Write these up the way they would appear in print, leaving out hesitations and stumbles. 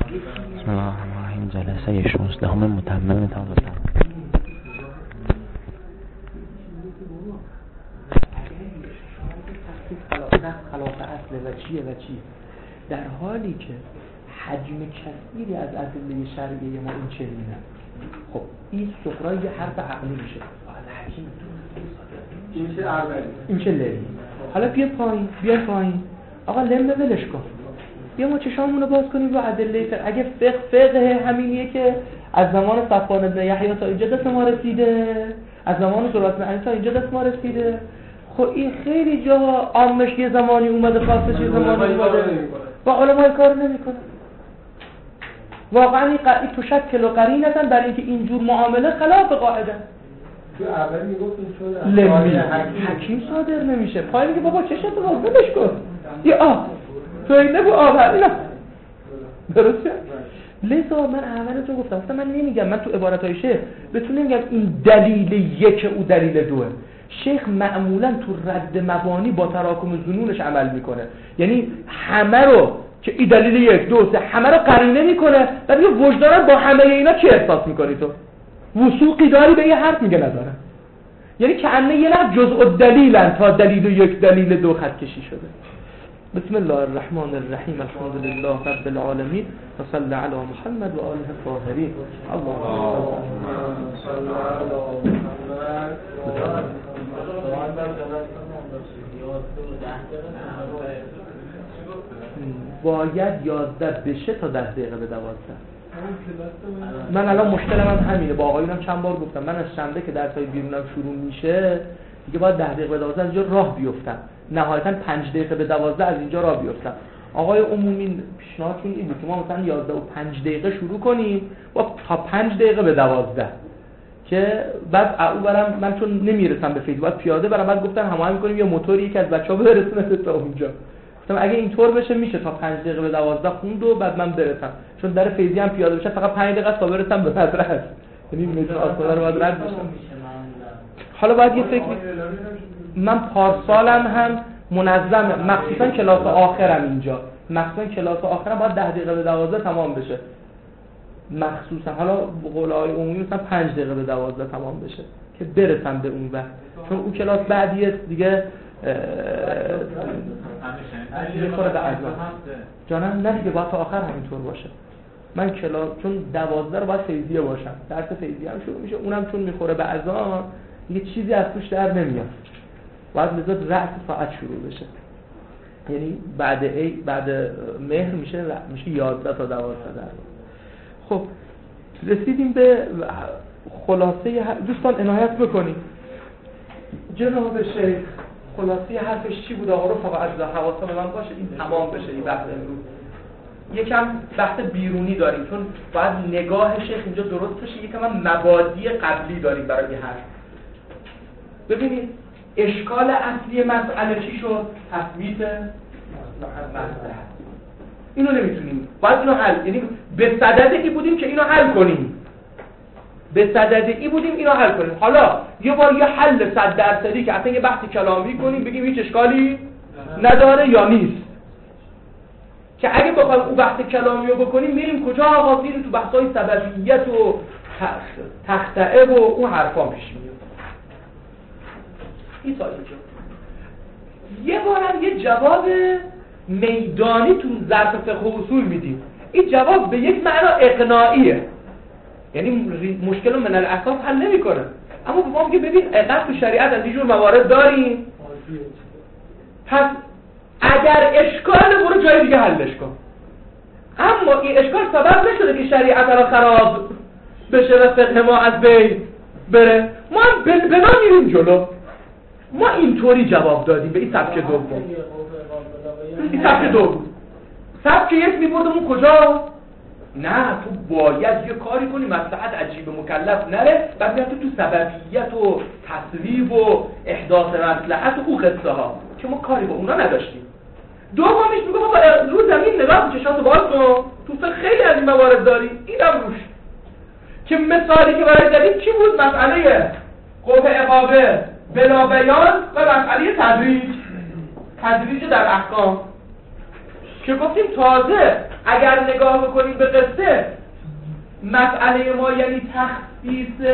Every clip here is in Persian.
بسم الله الرحمن الرحیم. جلسه 16 متمم تمام. خلاف اصل و چیه در حالی که حجم کثیری از ادله شرعیه ما این چنینه. خب این سقرای یه حرف عقلی میشه. این چه لری. حالا بیا پایین آقا لم ولش کن. بیا ما چشامونو باز کنیم رو ادله. اگه فقه همینیه که از زمان صفوان بن یحیی تا اینجا دست ما رسیده، از زمان سورات بن علی تا اینجا دست ما رسیده. خب این خیلی جاها عامش یه زمانی اومده، خاصش یه زمانی اومده و علما کار نمیکنه. واقعا این تو شکل و قرینتن برای اینکه اینجور معامله خلاف قاعده. تو اول میگفت این حکیم صادر نمیشه. پای میگه بابا چشتو باز ولش کن. تو اینه بو اینا درسته؟ لذا من اولتون گفتم من نمیگم، من تو عبارتای شیخ بهتون نمیگم این دلیل یک او دلیل دوه. شیخ معمولا تو رد مبانی با تراکم ظنونش عمل میکنه، یعنی همه رو که این دلیل یک دو سه همه رو قرینه میکنه و دیگه وجدانت با همه اینا چی احساس میکنی؟ تو وثوقی داری به یه حرف میگه نداره، یعنی کأنه یه نه جزء الدلیلن تا دلیل یک دلیل دو خط کشی شده. بسم الله الرحمن الرحیم. الحمد لله رب العالمین و صلی علی محمد و آله الطاهرین. اللهم صل علی محمد. باید 11 بشه تا 10 دقیقه به 12. من الان مشکلم هم همینه، با آقایونم چند بار گفتم من از شنبه که درسای بیرونم شروع میشه دیگه باید 10 دقیقه به 12 از اینجا راه بیفتم، نهایتا 5 دقیقه به 12 از اینجا راه بیفتم. آقای عمومی پیشنهادشون این بود که ما مثلا 11 و 5 دقیقه شروع کنیم با تا 5 دقیقه به 12 که بعد او برم من چون نمیرسم به فیض باید پیاده برم، بعد گفتن هماهنگ کنیم یه موتوری یکی از بچه‌ها برسونه تا اونجا. گفتم اگه اینطور بشه میشه تا 5 دقیقه به 12 خوند و بعد من برسم، چون در فیضی هم پیاده بشه فقط 5 دقیقه تا برسم به مدرسه، یعنی میتونم آسانه رو باید رد بشم. حالا باید یه فکر من پارسالم هم منظمه، مخصوصا کلاس آخرم اینجا، مخصوصا کلاس آخرم باید 10 دقیقه به 12 تمام بشه، مخصوصا حالا قولای عمومی مثلا 5 دقیقه به 12 تمام بشه که برسم به اون وقت، چون اون کلاس بعدیه دیگه میخوره به اذان. جانم نه دیگه باید تا آخر همینطور باشه. من کلاس چون 12 رو باید فیضیه باشم، درس فیضیه هم شروع میشه، اونم چون میخوره به اذان دیگه چیزی از توش در نمیاد، باید لذات رأس ساعت شروع بشه، یعنی بعد مهر میشه 11 تا 12 در. خب رسیدیم به خلاصه دوستان عنایت بکنید جناب شیخ خلاصه حرفش چی بود؟ آقا رفقا از حواسا به من باشه این تمام بشه این بحث امروز. یکم بحث بیرونی داریم چون باید نگاه شیخ اینجا درست بشه، یکم هم مبادی قبلی داریم برای حرف. ببینید اشکال اصلی مسئله چی شد؟ تثبیت مصلحت. اینو نمیتونیم، باید اینو حل، یعنی به صدد ای بودیم که اینو حل کنیم، حالا یه بار یه حل 100% که اصلا یه بحث کلامی کنیم بگیم هیچ اشکالی نداره یا نیست، که اگه بخوایم اون بحث کلامی رو بکنیم میریم کجا؟ آقا میریم تو بحث‌های سببیت و تختعه و اون حرفا پیش میاد. این تا اینجا. یه بارم یه جواب میدانی تو ظرف فقه و اصول میدیم، این جواب به یک معنا اقناعیه، یعنی مشکل رو من الاساس حل نمیکنه، اما به ما میگه ببین اقناع تو شریعت از اینجور موارد داریم، پس اگر اشکال برو جای دیگه حلش کن. اما این اشکال سبب نشده که شریعت را خراب بشه و فقه ما از بین بره، ما هم بنا میریم جلو. ما اینطوری جواب دادیم به این سبک دوم. این سبک دوم، سبک یک میبردمون کجا؟ نه تو باید یه کاری کنی مصلحت عجیب مکلف نره، بعد میاد تو سببیت و تصویب و احداث مصلحت و او قصه ها که ما کاری با اونا نداشتیم. دومیش میگه بابا رو زمین نگاه چشاتو باز کن، تو فقه خیلی از این موارد داریم، اینم روش. که مثالی که برای زدیم چی بود؟ مسئله قوه عقابه بلا بیان و مسئله تدریج در احکام، که گفتیم تازه اگر نگاه بکنیم به قصه، مسئله ما یعنی تخصیص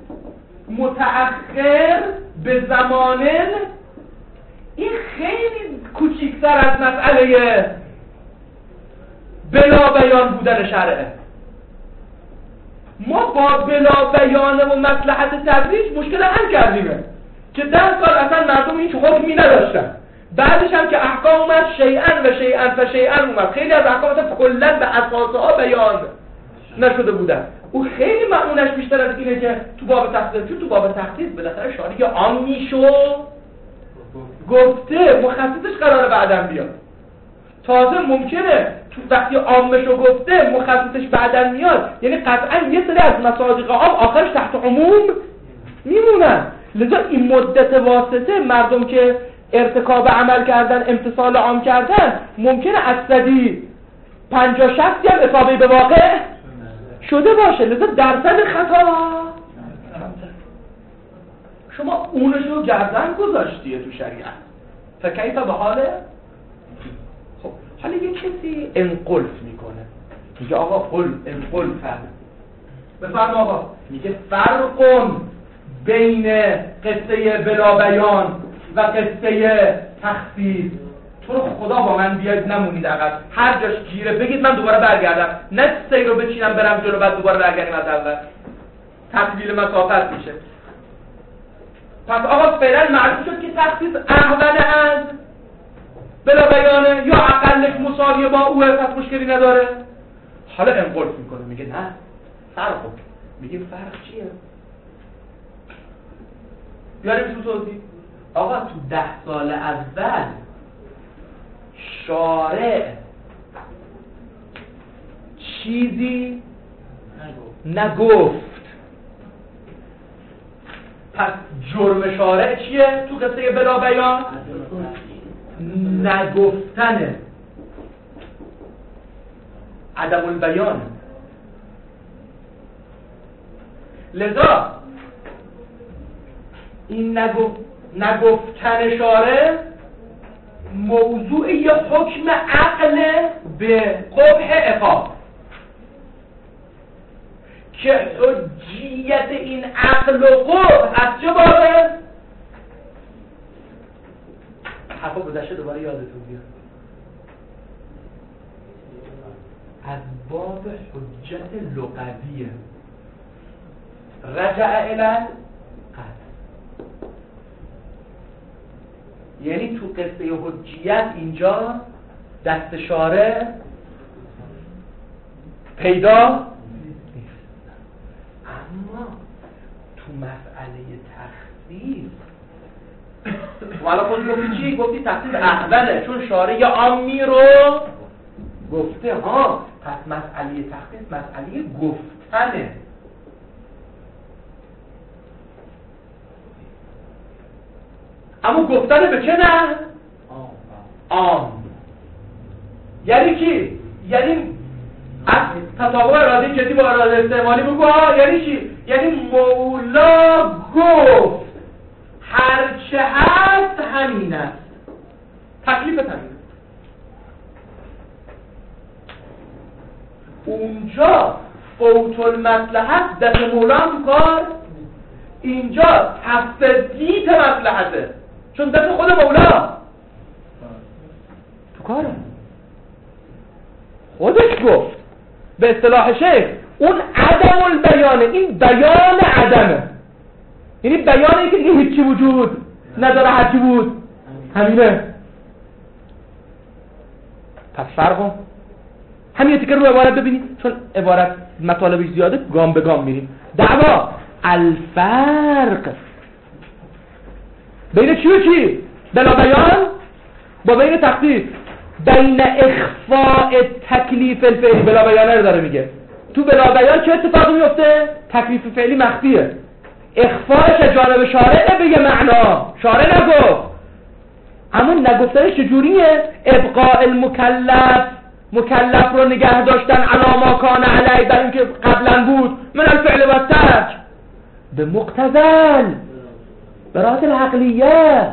متأخر به زمانن، این خیلی کوچیک‌تر از مسئله بلا بیان بودن شرعه. ما با بلا بیان و مصلحت تدریج مشکل حل کردیمه که 10 سال اصلا مردم هیچ حکمی نداشتن، بعدش هم که احکام اومد شیئا و شیئا فشیئا اومد، خیلی از احکام اصلا کلا به اساسها بیان نشده بودن. او خیلی معنونش بیشتر از اینه که تو باب تخصیص، چون تو باب تخصیص بالاخره شارع عام میشو گفته، مخصصش قراره بعداً بیاد. تازه ممکنه تو وقتی عامشو گفته مخصصش بعداً میاد، یعنی قطعاً یه سری از مصادیق عام آخرش تحت عموم میمونن. لذا این مدت واسطه مردم که ارتکاب عمل کردن، امتثال عام کردن، ممکنه اصلی 50-60 هم اصابه به واقع شده باشه. لذا درصد خطا شما اونشو گردن گذاشتیه تو شریعت. فکیف به حاله؟ خب حالا یه کسی انقلف میکنه، میگه آقا قل انقلف هست، بفرما آقا، میگه فرق بین قصه بلا بیان و قصه تخصیص. تو رو خدا با من بیاید نمونید عقب، هر جاش گیره بگید من دوباره برگردم، نه سیر رو بچینم برم جلو بعد دوباره برگردیم از اول، تطویل مسافت میشه. پس آقا فعلا معلوم شد که تخصیص احوله از بلا بیانه یا اقلش مساویه با اوه، پس مشکلی نداره. حالا انقلف میکنه، میگه نه فرق. میگه فرق چیه؟ بیاریم تو توضیح. آقا تو 10 سال اول شارع چیزی نگفت، پس جرم شارع چیه تو قصه بلا بیان؟ نگفتنه، عدم البیان. لذا این نگفتن شارع موضوع یه حکم عقل به قبح عقاب که حجیت این عقل و قبح از چه بابه؟ حرفا گذشته دوباره یادتون بیاد، از باب حجت لغویه، رجع الى یعنی تو قصه حجیت اینجا دست شارع پیدا نیست. اما تو مسئله تخصیص والا خود گفتی چی؟ گفتی تخصیص احوله، چون شارع عامی رو گفته ها، پس مسئله تخصیص مسئله گفتنه. اما گفتن به چه نه؟ عام. یعنی چی؟ یعنی از تطابق اراده جدی با اراده استعمالی بگو ها. یعنی چی؟ یعنی مولا گفت هرچه هست همین است، تکلیف همین. اونجا فوت المصلحت دست مولا هم کار، اینجا تفدیت مصلحته، چون دست خود مولا تو کاره. خودش گفت به اصطلاح شیخ اون عدم البیانه، این بیان عدمه، یعنی بیانه که دیگه هیچی وجود نداره، هرچی بود همینه. پس فرقم همین تیکه رو عبارت ببینید، چون عبارت مطالبش زیاده گام به گام میریم. دعوا الفرق بین چی و چی؟ بلا بیان با بین تخصیص. بین اخفاء تکلیف الفعلی، بلا بیانه رو داره میگه. تو بلا بیان چه اتفاقی میفته؟ تکلیف فعلی مخفیه، اخفاءش جانب شارع به یه معنا، شارع نگفت. اما نگفتنش چجوریه؟ ابقاء المکلف، مکلف رو نگه داشتن علی ما کان علی، بر اینکه قبلا بود، من الفعل و الترک به مقتضل برات العقلیه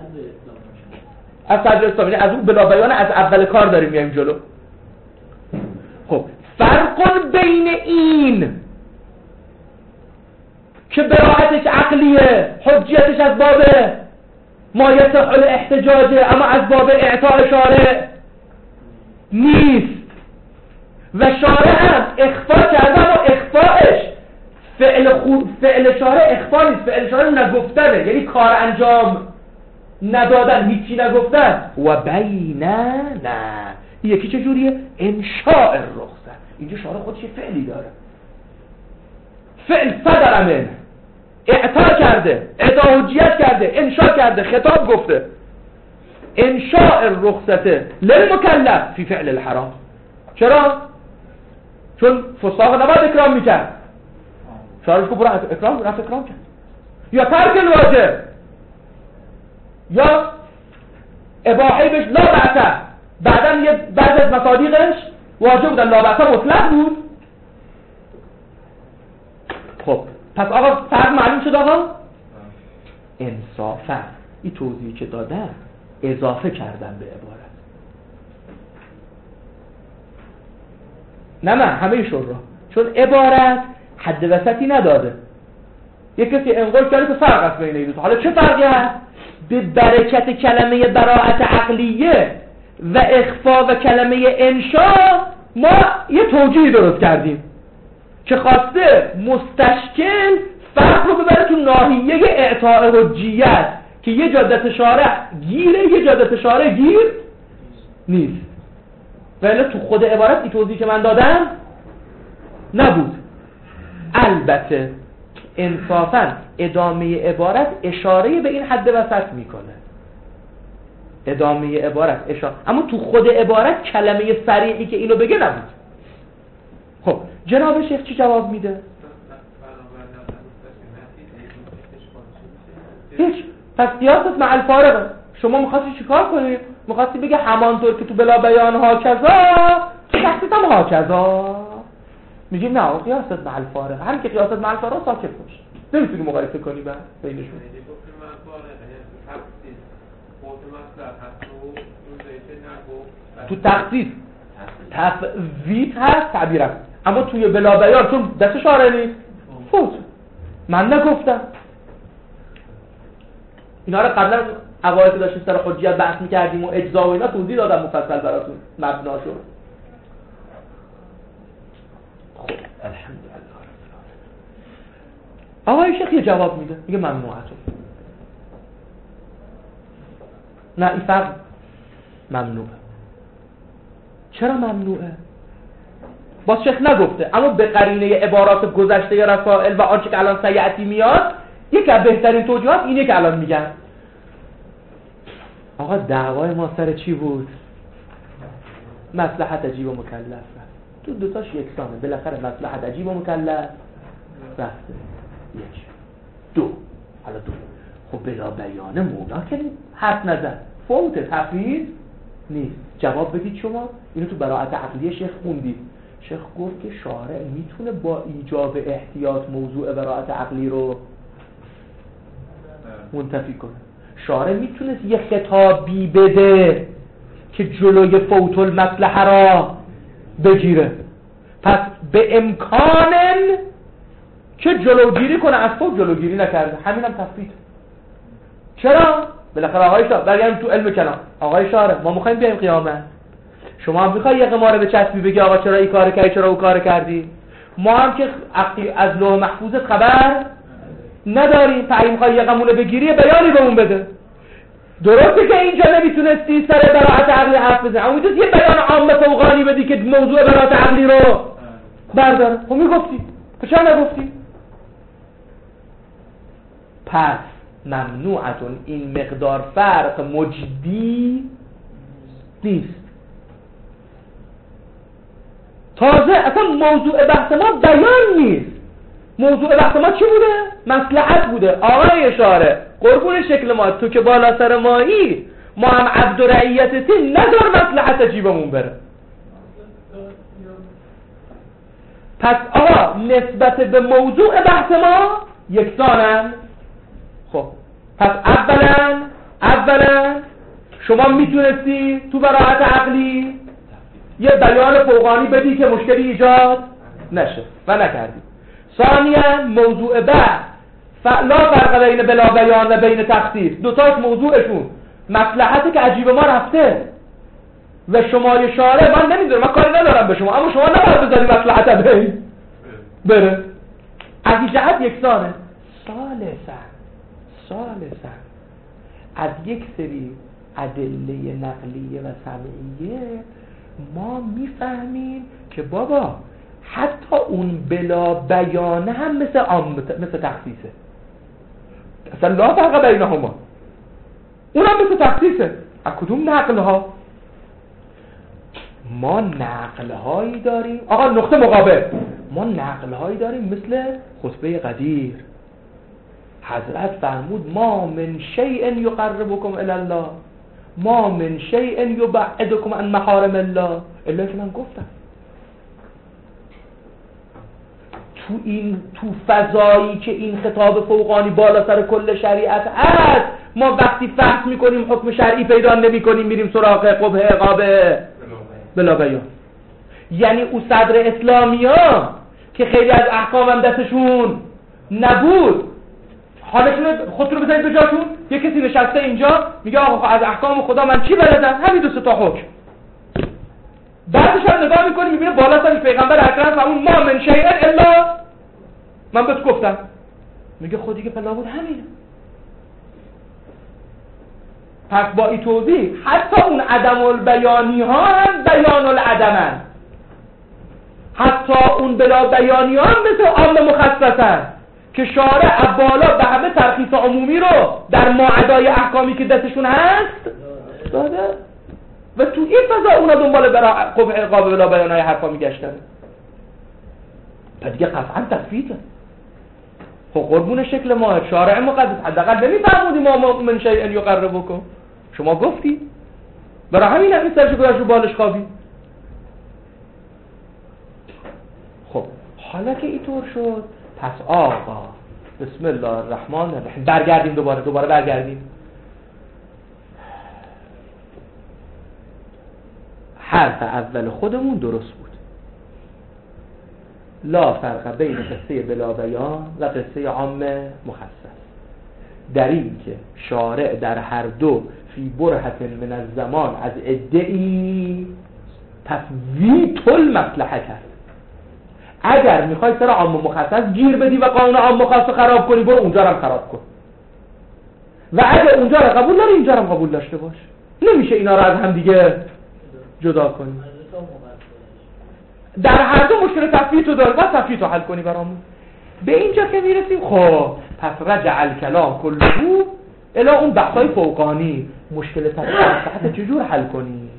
از صدر اسلامی، از اون بلا بیان از اول کار داریم میایم جلو. بین این که براعتش عقلیه، حجیتش از باب ما یصح الاحتجاجه، اما از باب اعطاء شارع نیست و شارع هم اخفا کرده، اما اخفاش فعل شارع اخفا نیست، فعل شارع نگفتنه، یعنی کار انجام ندادن، هیچی نگفتن. و بینه نه یکی چجوریه؟ انشاء الرخصت. اینجا شارع خودش فعلی داره، فعل صدر منه، اعطا کرده، اعطا حجیت کرده، انشاء کرده، خطاب گفته. انشاء الرخصت للمکلف فی فعل الحرام. چرا؟ چون فساق نباید اکرام میکرد، شارعش کو برو اکرام کرد. یا ترک الواجب، یا اباحه بهش لا بأس، بعدم یه بعض از مصادیقش واجب بودن، لا بأس مطلق بود. خب پس آقا فرق معلوم شد. آقا انصافا این توضیحی که دادن اضافه کردن به عبارت، نه همه شورا، چون عبارت حد وسطی نداده. یک کسی انقل کرده که فرق است بین این دو. حالا چه فرقی هست؟ به برکت کلمه براعت عقلیه و اخفا و کلمه انشاء ما یه توجیه درست کردیم که خواسته مستشکل فرق رو ببره تو ناحیه اعطاء حجیت که یه جادت شارع گیره، یه جادت شارع گیر نیست. ولی تو خود عبارت این توضیحی که من دادم نبود. البته انصافاً ادامه عبارت اشاره به این حد وسط میکنه، ادامه عبارت اشاره، اما تو خود عبارت کلمه صریحی که اینو بگه نبود. خب جناب شیخ چی جواب میده؟ هیچ. پس قیاست مع الفارقه. شما میخواستی چیکار کنید؟ میخواستی بگه همانطور که تو بلا بیان ها کذا تخصیص هم ها کذا. میگیم نه قیاست مع الفارقه، همین که قیاست مع الفارقه ساکت باش، نمیتونی مقایسه کنی بینشون. تو تخصیص تفویت هست، تعبیر هست، اما توی بلا بیان چون دست شارع نیست فوت. من نگفتم اینا رو قبلا اوایل که داشتیم سر حجیت بحث می‌کردیم و اجزا و اینا توضیح دادم مفصل براتون مبناشو. خب الحمدلله. آقای شیخ یه جواب میده، میگه ممنوعه. نه این فرق ممنوعه. چرا ممنوعه؟ باز شیخ نگفته، اما به قرینه عبارات گذشته رسائل و آنچه که الان سیعتی میاد یکی از بهترین توجیهات اینه که الان میگن. آقا دعوای ما سر چی بود؟ مصلحت عجیب و مکلف. تو دوتاش یکسانه، بالاخره مصلحت عجیب و مکلف رفته. یک دو، حالا دو. خب بلا بیانه مولا که حرف نزد، فوت تفویض نیست. جواب بدید شما. اینو تو براعت عقلیه شیخ خوندید. شیخ گفت که شارع میتونه با ایجاب احتیاط موضوع براعت عقلی رو منتفی کنه. شارع میتونه یه خطابی بده که جلوی فوت المصلحه را بگیره. پس به امکان که جلوگیری کنه از فوت جلوگیری نکرده، همینم تفویض. چرا؟ بالاخره آقای شارع برگردیم تو علم کلام. آقای شارع ما میخوایم بیایم قیامت، شما هم میخوای یه قماره به چسبی بگی آقا چرا این کار کردی، چرا اون کار کردی؟ ما هم که از لوح محفوظت خبر نداریم، تعیین میخوای یه قمونه بگیری بیانی به اون بده. درسته که اینجا نمیتونستی سر براعت عقلی حرف بزنی، اما میتونستی یه بیان عام فوقانی بدی که موضوع براعت عقلی رو برداره. خب میگفتی، چرا نگفتی؟ پس ممنوعتون این مقدار فرق مجدی نیست. تازه اصلا موضوع بحث ما بیان نیست. موضوع بحث ما چی بوده؟ مصلحت بوده. آقای شارع قربون شکل ما، تو که بالا سر مایی، ما هم عبد و رعیتتی، نذار مصلحت عجیبمون بره. پس آقا نسبت به موضوع بحث ما یکسانن. خب پس اولا شما میتونستی تو براعت عقلی یه بیان فوقانی بدی که مشکلی ایجاد نشه و نکردیم. ثانیا موضوع بعد لا فرق بین بلا بیان و بین تخصیص، دوتاش موضوعشون مصلحتی که عجیب ما رفته و شمای شارع من نمیدونم، من کاری ندارم به شما، اما شما نباید بذاری مصلحت بره. از این جهت یکسانه. ثالثا از یک سری ادله نقلیه و سمعیه ما میفهمیم که بابا حتی اون بلا بیانه هم مثل تخصیصه. اصلا لا فرق بینهما، اون هم مثل تخصیصه. از کدوم نقل ها؟ ما نقل هایی داریم، آقا نقطه مقابل، ما نقل هایی داریم مثل خطبه قدیر. حضرت فرمود ما من شیء یقربکم الی الله، ما من شیء یبعدکم عن محارم الله، الا که من گفتم. تو فضایی که این خطاب فوقانی بالا سر کل شریعت هست، ما وقتی فحص میکنیم حکم شرعی پیدا نمیکنیم، میریم سراغ قبح عقابه بلا بیان. یعنی او صدر اسلامی ها که خیلی از احکام هم دستشون نبود، حالشون خودتون رو بزنید به جاشون. یه کسی نشسته اینجا میگه آقا از احکام خدا من چی بلدم؟ همین 2 تا حکم. بعدش هم نگاه میکنی میبینه بالا سرش پیغمبر اکرم فرمود ما من شیء الا من بهت گفتم. میگه خودی که پلا بود همینه. پس با این توضیح حتی اون عدم البیانی ها هم بیان العدمن، حتی اون بلا بیانی ها هم مثل عام مخصصن که شارع بالا به همه ترخیص عمومی رو در ماعدای احکامی که دستشون هست داده و تو این فضا اونا دنبال قبح عقاب بلا بیان های حرفا میگشتن. پس دیگه قطعا تثبیته. خب قربون شکل ما شارع مقدس حداقل نمیفهمودیم ما من شیء یقربکم، شما گفتی برای همین این سرشو گذاشت رو بالش خوابی. خب حالا که اینطور شد، پس آقا بسم الله الرحمن الرحیم برگردیم دوباره برگردیم. حرف اول خودمون درست بود. لا فرق بین قصه بلا بیان و قصه عام مخصص، در این که شارع در هر دو فی برهت من الزمان از ادعی تفویت المصلحه کرد. اگر میخوای سر عام مخصص گیر بدی و قانون عام مخصص خراب کنی، برو اونجا رو خراب کن و اگر اونجا رو قبول داری اینجا رو قبول داشته باش. نمیشه اینا رو از هم دیگه جدا کنی. در هر دو مشکل تفویت رو داری، باید تفویت رو حل کنی برامون. به اینجا که میرسیم خب پس رجع الکلام کلهو الی اون بحثای فوقانی، مشکل تفویت چجور حل کنی.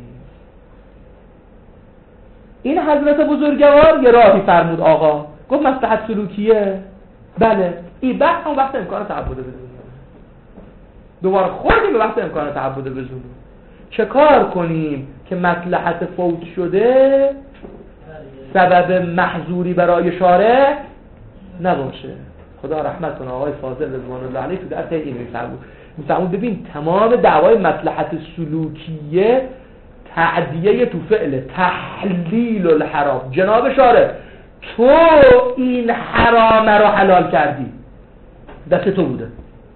این حضرت بزرگوار یه راهی فرمود آقا، گفت مصلحت سلوکیه. بله این بحث هم بحث امکان تعبد بزنیم. دوباره خوردیم به بحث امکان تعبد بزنیم. چه کار کنیم که مصلحت فوت شده سبب محظوری برای شارع نباشه. خدا رحمت کنه آقای فاضل رضوان الله علیه تو درس این میفرمود ببین تمام دعوای مصلحت سلوکیه تعدیه تو فعل تحلیل الحرام. جناب شارع تو این حرام رو حلال کردی، دست تو بوده.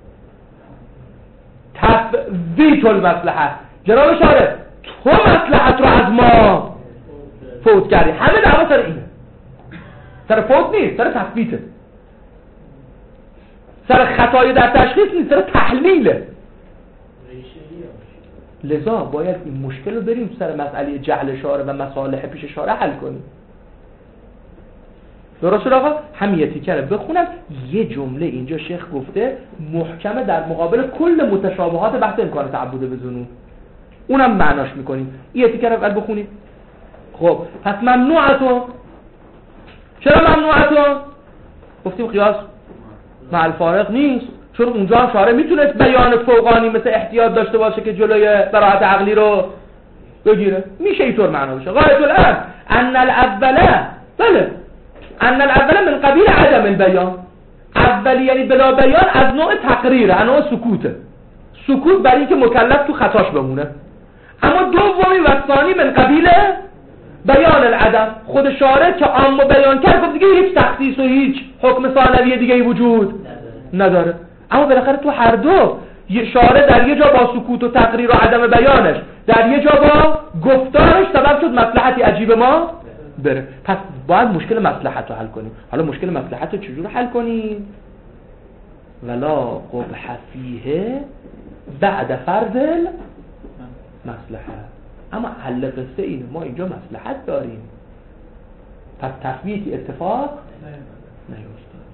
تفویت المصلحه، جناب شارع تو مصلحت رو از ما فوت کردی. همه دعوا سر اینه، سر فوت نیست، سر تثبیته، سر خطای در تشخیص نیست، سر تحلیله. لذا باید این مشکل رو بریم سر مسئله جهل شارع و مصالح پیش شارع حل کنیم. درست شد آقا؟ همین یه تیکه رو بخونم. یه جمله اینجا شیخ گفته محکمه در مقابل کل متشابهات بحث امکان تعبد بزنون، اونم معناش میکنیم. این یه تیکه رو بخونیم. خب پس ممنوعتون، چرا ممنوعتون؟ گفتیم قیاس مع الفارق نیست، چون اونجا هم شارع میتونست بیان فوقانی مثل احتیاط داشته باشه که جلوی براحت عقلی رو بگیره. میشه اینطور معنا بشه. غایت الامر ان الاوله، بله ان الاوله من قبیل عدم البیان. اولی یعنی بلا بیان از نوع تقریره، از نوع سکوته. سکوت برای اینکه مکلف تو خطاش بمونه. اما دومی و ثانی من قبیل بیان العدم. خود شارع که عام بیان کرد گفت دیگه هیچ تخصیص و هیچ حکم ثانوی دیگه ای وجود نداره. اما بالاخره تو هر دو شارع در یه جا با سکوت و تقریر و عدم بیانش، در یه جا با گفتارش سبب شد مصلحتی عجیب ما بره. پس باید مشکل مصلحت رو حل کنیم. حالا مشکل مصلحت رو چجور حل کنیم؟ ولا قبح فیه بعد فرض مصلحت. اما حل قصه اینه ما اینجا مصلحت داریم، پس تثبیت اتفاق نیفتاد.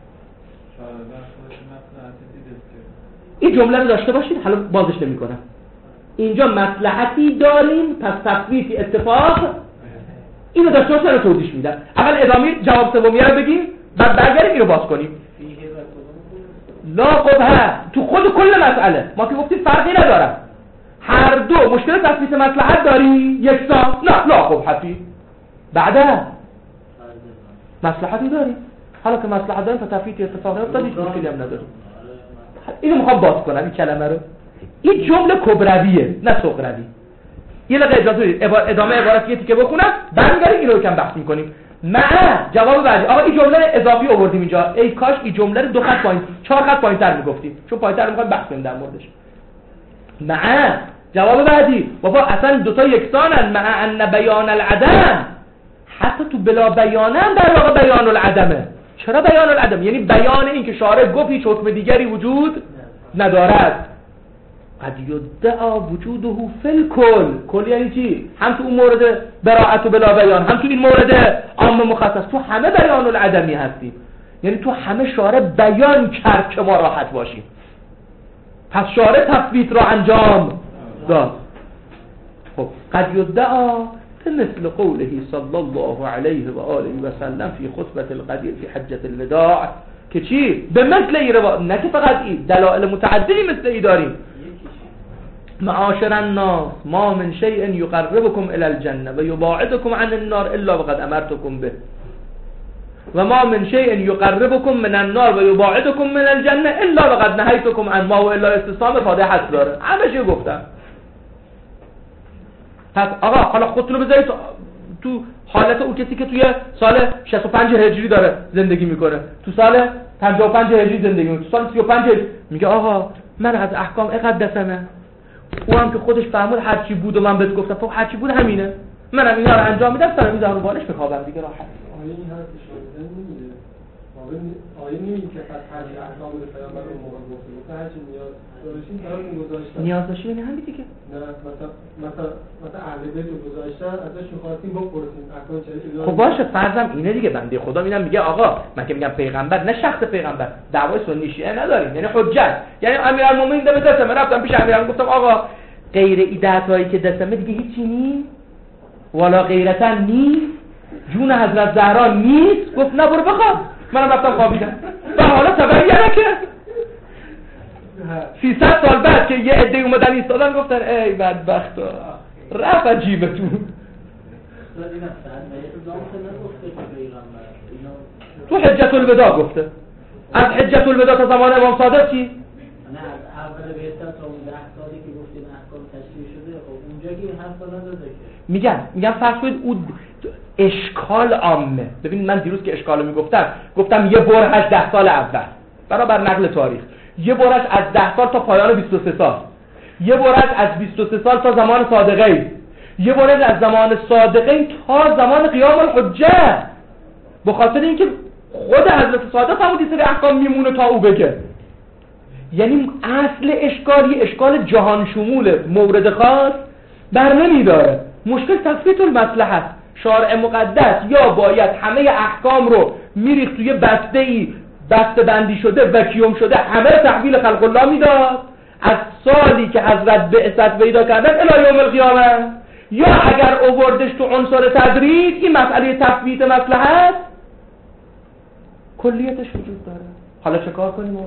این جمله رو داشته باشید، حالا بازش نمی‌کنم. اینجا مصلحتی داریم پس تثبیت اتفاق اینو داشته باشید، رو توضیح میدم. اول ادامه جواب سومیه رو بگیم بعد برگردیم اینو باز کنیم. لا قبح تو خود کل مسئله ما که گفتیم فرقی نداره، هر دو مشکل تثبیت مصلحت داری یکسان. نه لا قبح فی بعد مصلحتی داری، حالا که مصلحت داریم پس تثبیت اتفاق نیفتاد، هیچ مشکلی هم نداره. اینو میخوام باز کنم این کلمه رو. این جمله کبرویه نه صغروی. یه لحظه اجازه بدید ادامه عبارت یه تیکه بخونم برمیگردیم اینو یکم بحث می‌کنیم. جواب بعدی. آقا این جمله اضافی آوردیم اینجا، ای کاش این جمله رو 2 خط پایین 4 خط پایین‌تر میگفتیم، چون پایین‌تر می‌خوایم بحث کنیم در موردش. جواب بعدی بابا اصلا دو تا یکسانن. مع ان بیان العدم، حتی تو بلا بیانم در واقع بیان العدمه. چرا بیان العدم؟ یعنی بیان این که شارع گفت هیچ حکم دیگری وجود ندارد. قد یدعا وجوده فی الکل. کل یعنی چی؟ هم تو اون مورد براءت و بلا بیان، هم تو این مورد عام مخصص، تو همه بیان العدمی هستیم. یعنی تو همه شارع بیان کرد که ما راحت باشیم، پس شارع تثبیت را انجام داد. خب قد یدعا مثل قوله صلی الله علیه و آله و سلم فی خطبه القدیر فی حجة الوداع که چی؟ به مثل ای روایت، نه که فقط این دلائل متعددی مثل ای داریم. معاشر الناس ما من شیء یقربکم الی الجنه و یباعدکم عن النار الا وقد امرتکم به و ما من شیء یقربکم من النار و یباعدکم من الجنه الا وقد نهیتکم عن ما و الا استثناء فاده حد داره. همه چی گفتم. پس آقا حالا خودتون رو بذارید تو حالت اون کسی که توی سال 65 هجری داره زندگی میکنه، تو سال 55 هجری زندگی میکنه، تو سال 35 هجری میگه آقا من از احکام اینقدر دستمه. او هم که خودش فهمید هر چی بود و من بهت گفتم خب هر چی بود همینه، منم اینا رو انجام میدم، سرم میذارم رو بالش میخوابم دیگه راحت. آیا این حرف شده نمیده؟ آیا نمیگه که فقط هر احکام رو پیامبر اون موقع گفته هر چی نیاز داشتین براتون گذاشتن؟ نیاز داشتی یعنی همین دیگه. نه مثلا اهل بیت رو گذاشتن ازشون خواستیم بپرسیم احکام چه. خب باشه فرضم اینه دیگه، بنده خدا میگم میگه آقا من که میگم پیغمبر نه شخص پیغمبر، دعوای سنی شیعه نداریم، یعنی حجت، یعنی امیرالمومنین ده دستم، من رفتم پیش امیرالمومنین گفتم آقا غیر ایده‌هایی که دستمه دیگه هیچی نیست، والا غیرتا نیست، جون حضرت زهرا نیست. گفت نه برو بخواب. منم رفتم خوابیدم. و حالا تبریه که 300 سال بعد که یه عده اومدن ایستادن گفتن ای بدبختا رفت جیبتون. تو حجت الوداع گفته. از حجت الوداع تا زمان امام صادق چی؟ نه اول بهتر تا اون 10 سالی که گفتین احکام تشریح شده، خب اونجا که این حرف نداده که میگم فرض کنید اون اشکال عامه. ببینید من دیروز که اشکالو گفتم یه برهش 10 سال اول برابر نقل تاریخ، یه برهش از 10 سال تا پایان 23 سال، یه برهش از 23 سال تا زمان صادقین، یه برهش از زمان صادقین تا زمان قیام الحجه. به خاطر اینکه خود حضرت صادق هم این سری احکام میمونه تا او بگه. یعنی اصل اشکال جهان شمول مورد خاص بر نمیداره. مشکل تثبیت المصلحت. شارع مقدس یا باید همه احکام رو میریخت توی بسته‌ای بسته بندی شده وکیوم شده همه رو تحویل خلق الله میداد از سالی که حضرت بعثت پیدا کردن الی یوم القیامه، یا اگر آوردش تو عنصر تدریج این مسئله تثبیت مصلحت کلیتش وجود داره. حالا چه کار کنیم؟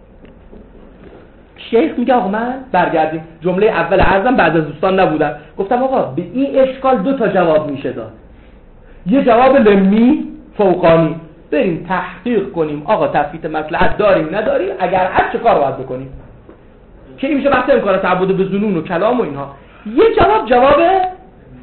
شیخ میگه آقا من برگردیم جمله اول عرضم بعد از دوستان نبودم، گفتم آقا به این اشکال 2 تا جواب میشه داد. یه جواب لمی فوقانی، بریم تحقیق کنیم آقا تثبیت مصلحت داریم نداریم، اگر هر چه کار باید بکنیم که این میشه بحث امکان تعبد به ظنون و کلام و اینها. یه جواب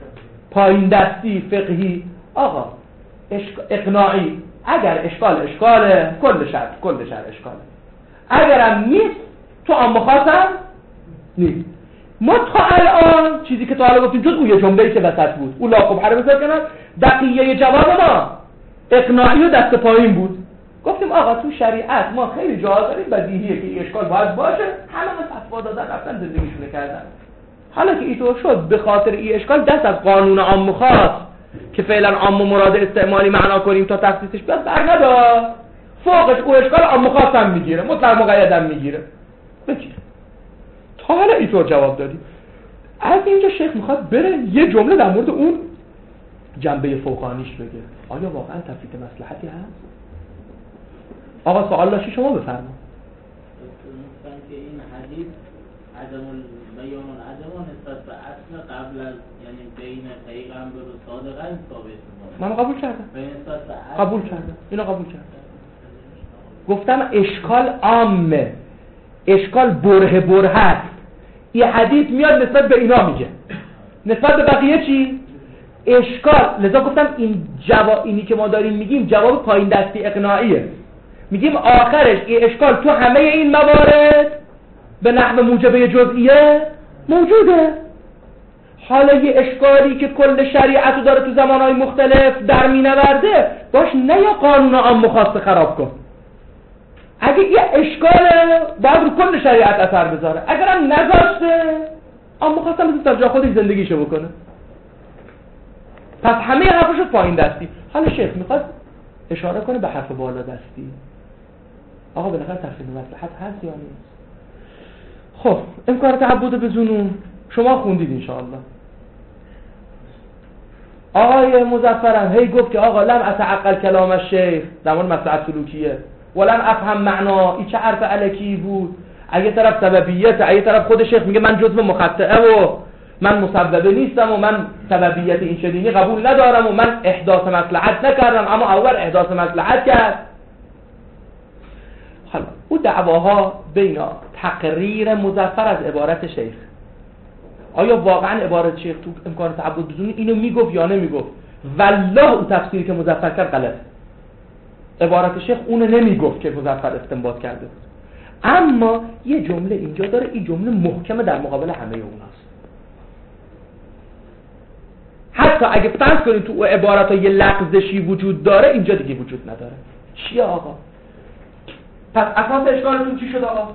پایین دستی، فقهی، آقا اقناعی، اگر اشکاله کل شرع اشکاله، اگرم نیست تو عام خاصم نیست. ما تا الان چیزی که تا الان گفتیم جز اون یه جمله‌ای که وسط بود، اون لا خب حرف بذار کنن، دقیقه جواب ما اقناعی و دست پایین بود. گفتیم آقا تو شریعت ما خیلی جاها داریم بدیهیه که این اشکال باید باشه، همه فتوا دادن رفتن زندگیشونه کردن. حالا که اینطور شد به خاطر این اشکال دست از قانون عام خاص که فعلا عام مراد استعمالی معنا کنیم تا تخصیصش بیاد بر ندار، فوقش او اشکال عام خاص هم میگیره، مطلق مقید هم میگیره. بگیر تا حالا اینطور جواب دادیم. از اینجا شیخ میخواد بره یه جمله در مورد اون جنبه فوقانیش بگه. آیا واقعا تفریط مصلحتی هست؟ آقا سوال داشتی شما بفرما. که این حدیث عدم بیان عدم نسبت به اصل قبل از یعنی بین پیغمبر و صادقین ثابت من قبول کردم. قبول کردم. اینو قبول کردم. گفتم اشکال عامه، اشکال بره هست. این حدیث میاد نسبت به اینا میگه. نسبت به بقیه چی؟ اشکال. لذا گفتم این اینی که ما داریم میگیم جواب پایین دستی اقناعیه. میگیم آخرش این اشکال تو همه این موارد به نحو موجبه جزئیه موجوده. حالا یه اشکالی که کل شریعت داره تو زمانهای مختلف در مینورده باش نه یا قانون عام خاص خراب کن. اگه یه اشکاله باید رو کل شریعت اثر بذاره، اگرم نذاشته عام خاص هم مثل جا خودش زندگیشو بکنه. پس همه حرفشو پایین دستی. حالا شیخ میخواد اشاره کنه به حرف بالا دستی. آقا بالاخره تفسیر مصلحت هست یا نیست؟ خب امکان تعبد بزنون شما خوندید انشاءالله. آقای مظفرم هی گفت که آقا لم اتعقل کلام الشیخ در مورد مصلحت سلوکیه ولم افهم معنا. این چه حرف الکی بود؟ اگه طرف سببیت، اگه طرف خود شیخ میگه من جزء مخطئه و من مسببه نیستم و من سببیت این چنینی قبول ندارم و من احداث مصلحت نکردم، اما اول احداث مصلحت کرد. حالا او دعواها بین تقریر مظفر از عبارت شیخ، آیا واقعا عبارت شیخ تو امکان تعبد بدون اینو میگفت یا نمیگفت؟ والله او تفسیری که مظفر کرد غلط. عبارت شیخ اونو نمیگفت که مظفر استنباط کرده بود. اما یه جمله اینجا داره، این جمله محکمه در مقابل همه اوناست. حتی اگه فرض کنید تو عبارت‌ها یه لغزشی وجود داره، اینجا دیگه وجود نداره. چیه آقا؟ پس اساس اشکالتون چی شد آقا؟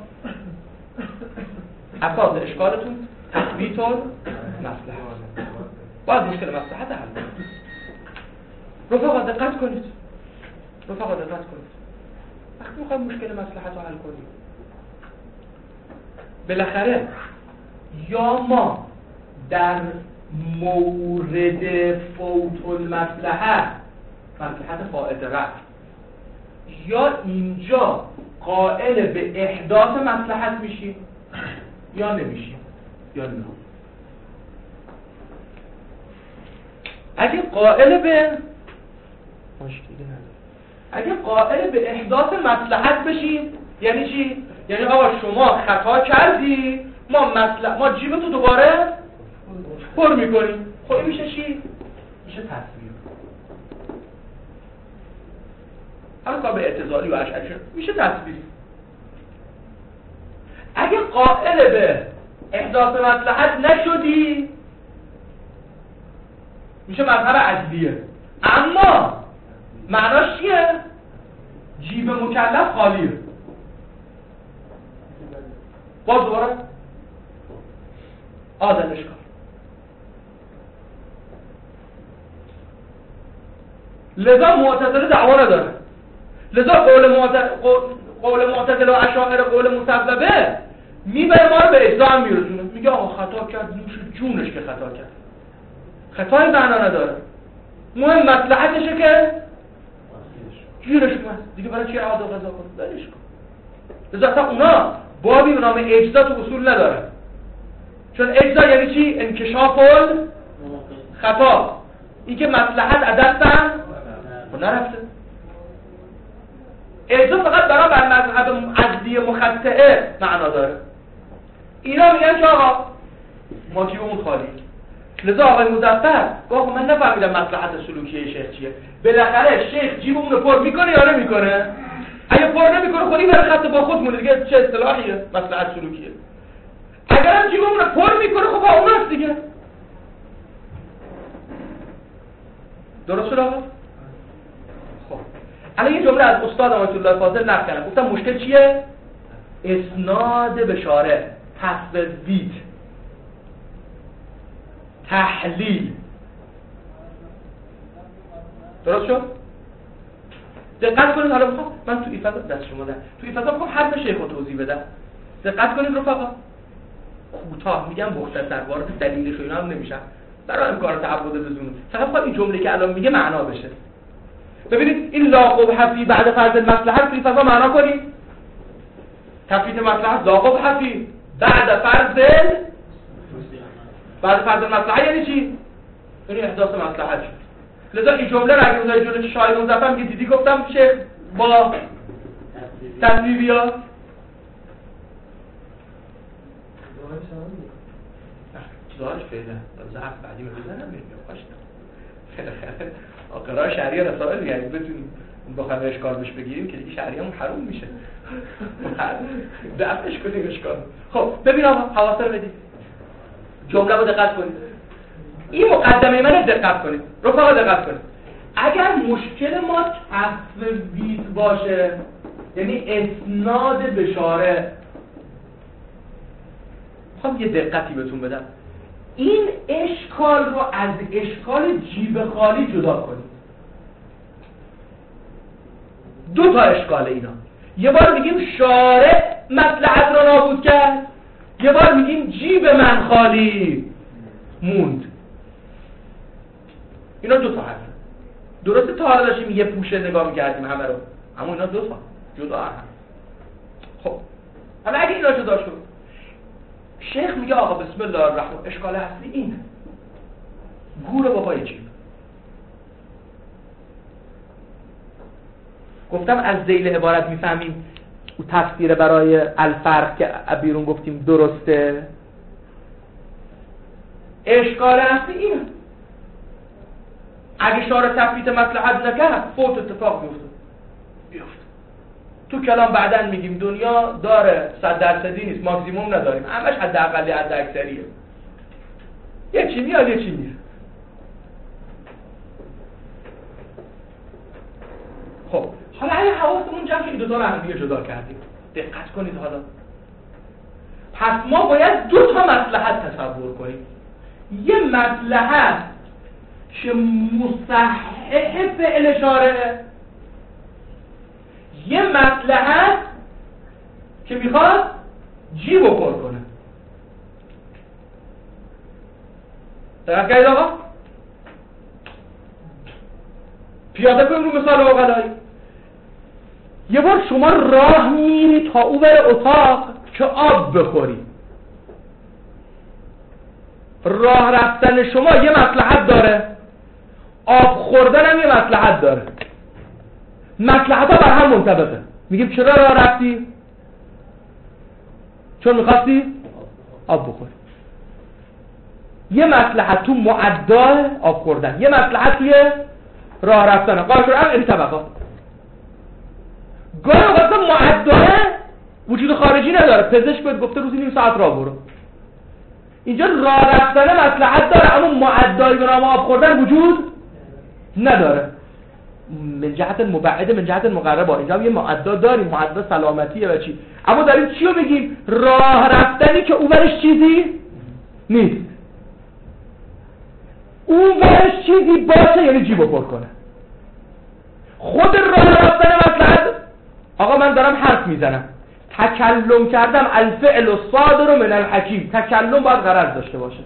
اساس اشکالتون تثبیت مصلحت. باید مشکل مصلحت حل کنید. رفقا دقت کنید. وقتی میخوایم مشکل مصلحت رو حل کنیم، بالاخره یا ما در مورد فوت المصلحت، مصلحت فائت رفع، یا اینجا قائل به احداث مصلحت میشیم یا نمیشیم یا نه. اگه قائل به احداث مصلحت بشیم یعنی چی؟ یعنی آقا شما خطا کردی، ما جیبتو دوباره پر میکنیم. خب این میشه چی؟ میشه تصویر. همون کار به اعتزالی و اشعری شد میشه تصویر. اگه قائل به احداث مصلحت نشدی میشه مذهب عدلیه. اما معناش چیه؟ جیب مکلف خالیه. باز دوباره آدمش کار. لذا معتزله دعوا نداره. لذا قول معتزله و اشاعره قول مسببه میبره ما رو به اجزا هم میرسونه. میگه آقا خطا کرد، نوش جونش که خطا کرد. خطای معنا نداره. مهم مصلحتشه که گیرش اومد. دیگه برای چی عادت قضا کنه؟ دلش کن. لذا اصلا اونا بابی به نام اجزا تو اصول نداره. چون اجزا یعنی چی؟ انکشاف خطا. این که مصلحت عدستن نرفته. اجزا فقط برای بر مذهب عدلی مخطئه معنا داره. اینا میگن که آقا ما جیبمون خالی. لذا آقای مظفر گفت من نفهمیدم مصلحت سلوکی شیخ چیه. بالاخره شیخ جیبمون رو پر میکنه یا نمیکنه؟ اگه پر نمیکنه خودی بره خط با خودمونه دیگه، چه اصطلاحیه؟ مصلحت سلوکیه. اگر هم جیبمون رو پر میکنه خب با اوناست دیگه. درست شد آقا؟ خب الان یه جمله از استاد آیت الله فاضل نقل کردم، گفتم مشکل چیه؟ اسناد به شارع، تفویض، تحلیل. درست شد؟ دقت کنید. حالا میخوام من تو این فضا دست شما در تو این فضا میخوام حرف شیخ رو توضیح بدم. دقت کنید رفقا، کوتاه میگم، مختصر، وارد دلیلش و اینا هم نمیشم برای امکان تعبد بزنون، فقط خواهد این جمله که الان میگه معنا بشه. ببینید این لا قبح بعد فرض المصلحه تو این فضا معنا کنید. تفویض مصلحت لا قبح بعد فرض المصلحه یعنی چی؟ یعنی احداث مصلحت شد. لذا این جمله را اگه بذاری جلوی شاهد مظفر میگه دیدی گفتم شیخ با تصویبیات ظاهرش فعلا ضعف بعدی می‌بزنم بالاخره آقرار شرعی رسائل دیگه بتونیم بخوام اشکال بهش بگیریم که دیگه شرعیمون حروم میشه. دفعش کنیم اشکال. خب ببین آقا حواس رو بدید، جمله رو دقت کنید. این مقدمه من رو دقت کنید رفقا، دقت کنید. اگر مشکل ما تفویض باشه یعنی اسناد بشاره، میخوام یه دقتی بهتون بدم. این اشکال رو از اشکال جیب خالی جدا کنید. دو تا اشکال اینا. یه بار میگیم شارع مصلحت رو نابود کرد، یه بار میگیم جیب من خالی موند. اینا دو تا هست. درسته تا حالا داشتیم یه پوشه نگاه میکردیم همه رو، اما اینا دو تا جدا هم. خب حالا اگه اینا جدا شد، شیخ میگه آقا بسم الله الرحمن، اشکال اصلی اینه، گور بابای جیب. گفتم از ذیل عبارت میفهمیم او تفسیر برای الفرق که بیرون گفتیم درسته. اشکال اصلی اینه، اگه شارع تفویت مصلحت نکرد فوت اتفاق بیفته. تو کلام بعدن میگیم دنیا داره 100% نیست، ماکسیموم نداریم، همش حداقلی حد اکثریه، یه چی میاد یه چی میره. خب حالا اگه حواسمون جمع شد، دو تا رو هم دیگه جدا کردیم، دقت کنید. حالا پس ما باید دو تا مصلحت تصور کنیم. یه مصلحت که مصحح فعل شارعه، یه مصلحت که میخواد جیب رو پر کنه. دقت کردید آقا؟ پیاده کنیم رو مثال اوغلایی. یه بار شما راه میری تا او بره اتاق که آب بخوری. راه رفتن شما یه مصلحت داره، آب خوردن هم یه مصلحت داره. مصلحت ها بر هم منطبقه. میگیم چرا راه رفتی؟ چون میخواستی آب بخوری. یه مصلحت تو معداه آب خوردن، یه مصلحت توی راه رفتن. قاشر هم این طبقه. گاهی اوقات معداه وجود خارجی نداره. پزشک بهت گفته روزی نیم ساعت راه برو. اینجا راه رفتن مصلحت داره، اما معدایی به نام آب خوردن وجود نداره. من جهت مبعد من جهت مقربه. اینجا یه معدا داریم، معدا سلامتیه و چی، اما داریم چی رو بگیم؟ راه رفتنی که اون ورش چیزی نیست، اون ورش چیزی باشه یعنی جیبو پر کنه. خود راه رفتن مصلحت، آقا من دارم حرف میزنم، تکلم کردم، الفعل الصادر من الحکیم، تکلم باید غرض داشته باشه.